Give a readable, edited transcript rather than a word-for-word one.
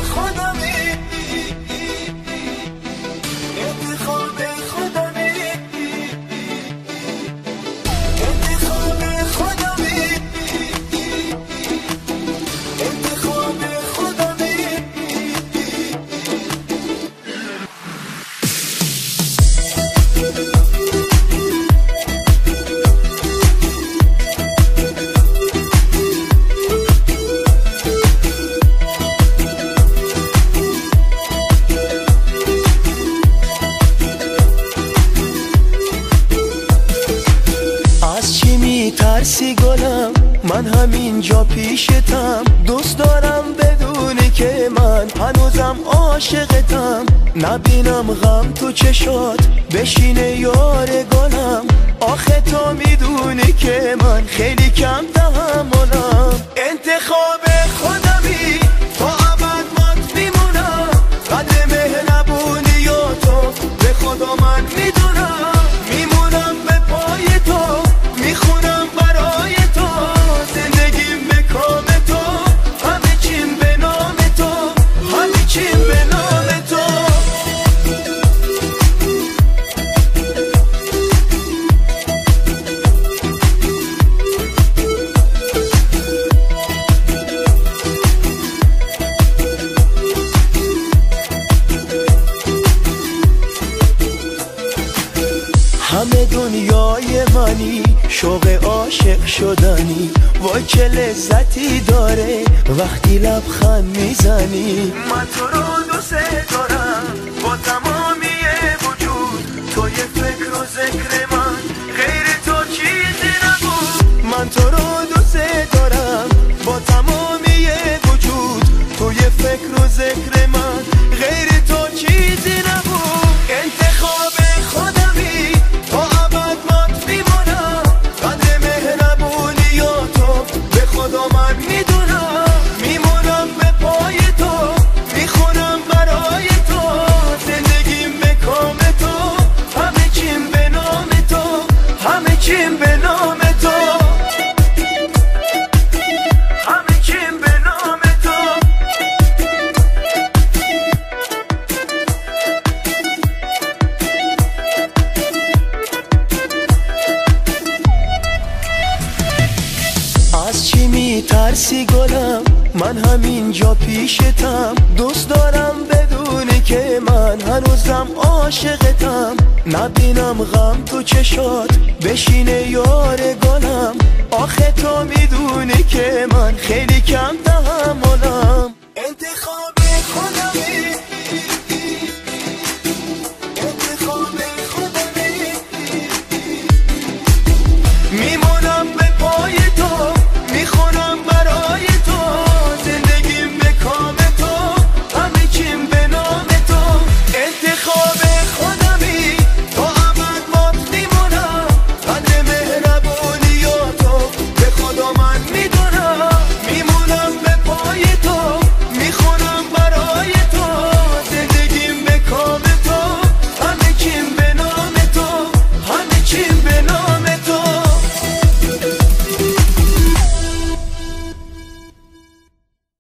خودمی، انتخاب خودمی، انتخاب خودمی، انتخاب خودمی. ترسی گلم من همینجا پیشتم، دوست دارم بدونی که من هنوزم عاشقتم، نبینم غم تو چشات بشینه یار گلم، آخه تو میدونی که من خیلی کم تحملم، انتخاب خودمی تا ابد مات میمونم، قدر مهربونی و تو به خدا من میدونم، میمونم به پای تو، میخونم برای تو، زندگیم به کام تو، همه چیم به نام تو، همه چیم به نام تو. همه دنیای منی، شوق عاشق شدنی، وای چه لذتی داره وقتی لبخند میزنی، من تو رو دوست دارم با تمامی وجود، توی فکر و ذکر من غیر تو چیزی نبود، من تو رو دوست دارم با تمامی وجود، توی فکر و ذکر من غیر تو چیزی نبود، انتخاب خودمی تا ابد مات میمونم، قدر مهربونی و تو به خدا من میدونم، میمونم به پای تو، میخونم برای تو، زندگیم به کام تو، همه چیم به نام تو، همه چیم به نام تو، همه چیم به نام تو. از چی میترسی گلم من همینجا پیشتم، دوست دارم بدونی که من هنوزم عاشقتم، نبینم غم تو چشات بشینه یار گلم، آخه تو میدونی که من خیلی کم